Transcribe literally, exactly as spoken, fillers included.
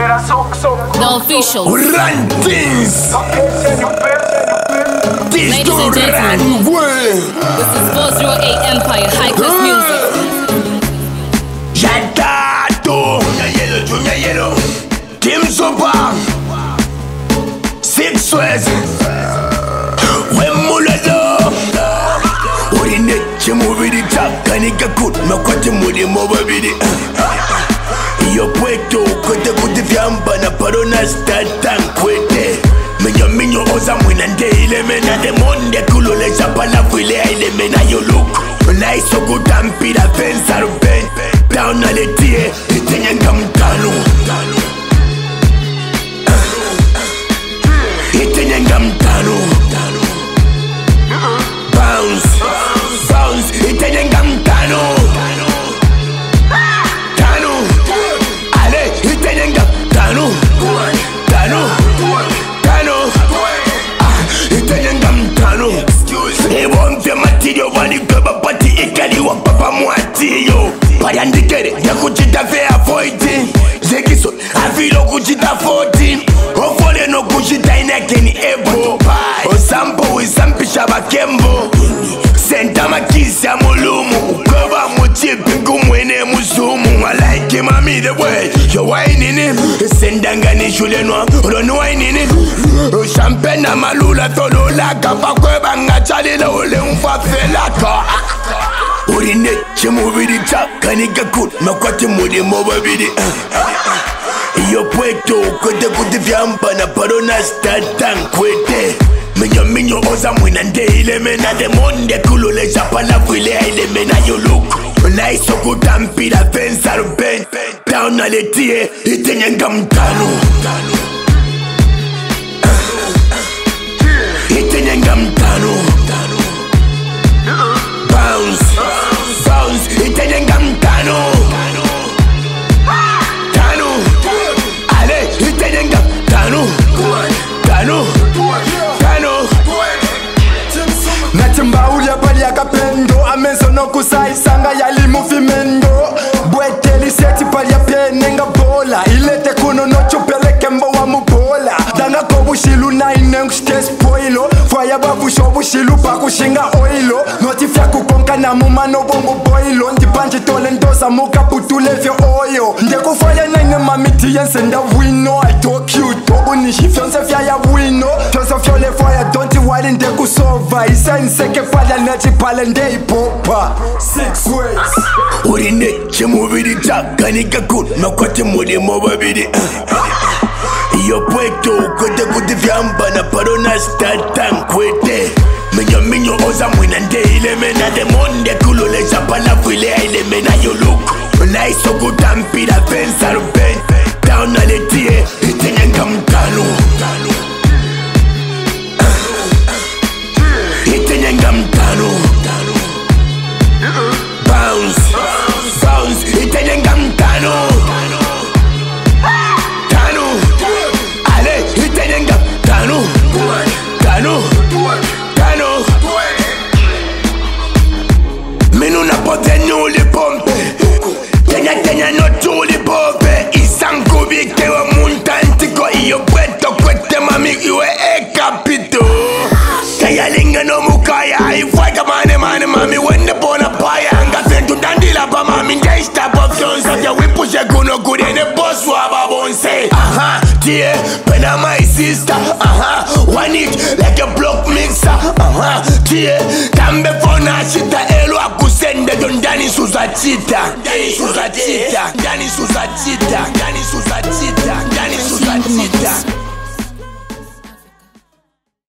The official. Run things. Ladies and gentlemen, this is four oh eight Empire High Class Music. Jatato, Junior Yellow, Junior Yellow, Kim Sopa, Six West, Wemulado, Urine, Chimuvidi Tap, Kanika Kut, Makwati Mudi Mobabidi. Yo puesto, kote kuti vyamba na parona statan kwete. Minyo minyo oza mwinande ile mena de monde kulole chapala file ile mena yo look. Na iso kutampira fensa ruben. Down na letie, itenye ngamtano. Itenye ngamtano. Bounce, bounce, itenye ngamtano. Tano, Tano, Tano, ah, itanyangam Tano. They want the material, wali baba pati ikali wa papa mwati yo. Payandikere, ya kuchita fe avoiding. Zekiso, afilo kuchita fourteen. Ofole no kuchita inekeni ebo. Osampo wisampisha bakembo. Senta makisi ya mulumu. Ukoba mochipi kumwene musumu. I like him, I me the way. Yo whining him. Sendanga ni shule noa. Ron whining him. Champagne na malula tolo laka. Pakweba nga chali la ule mfafe laka. Urine chimuvidi chak. Kanika kut. Makwati mudi mobabidi. Yo puesto. Kote kuti vyamba na parona statan kwete. Minyo minyo oza mwinande ile mena de monde kulole chapala file ile mena yo look. Na iso kutampira fensa ruben. Down na letie itenye ngamtano. Itenye ngamtano. Bounce, bounce, itenye ngamtano. Tano, ale itenye ngamtano. Tano, Tano. Natimba ulia pali ya kapendo. Amenzo no kusai sanga yali movimento. Bweteli seti pali ya penenga bola. Ilete kuno no chupele kembo wa mubola. Danga kobu shilu na ineng shite spoilo. Faya babu shobu shilu pa kushinga oilo. Notifya kukonka na mumano bongo boilo. Ndipanji tole ndoza muka putule vyo oyo. Ndeko faya na ine mamiti yense nda wino. I talk you tobu nishi fyonse fya ya wino. Tosa fyole faya donti wali ndeku sova. Isa inseke faya nechi pale ndei popa. Six ways. Urine chimuvidi chak. Kanika kut makwati mudi mobabidi. Yo puesto kote kuti vyamba na parona statan kwete. Minyo minyo oza mwinande ile mena de monde kulole chapala file ile mena yo look. Na iso kutampira fensa ruben. Down na letie itenye ngamtano. Itenye ngamtano. Bounce, bounce, itenye ngamtano. Tano, ale itenye ngamtano. Tano, Tano. Minu na pote nuli pompe. Kenya Kenya no tuli pompe. Isanku bike wa muntantiko. Iyo kweto kwete mami iwe e kapito. Kaya linga no mukaya. Ifwaga mane mane mami wende bona paya. Nga sentu dandila pa mami. Days type of young sabya wipushe kuno kudene boss wa babonse. Aha, tie, pena my sister. Aha, one it like a block mixer. Aha, tie, kambe fona shita elu akusende don dani suzachita. Dani suzachita, dani suzachita, dani suzachita, dani suzachita.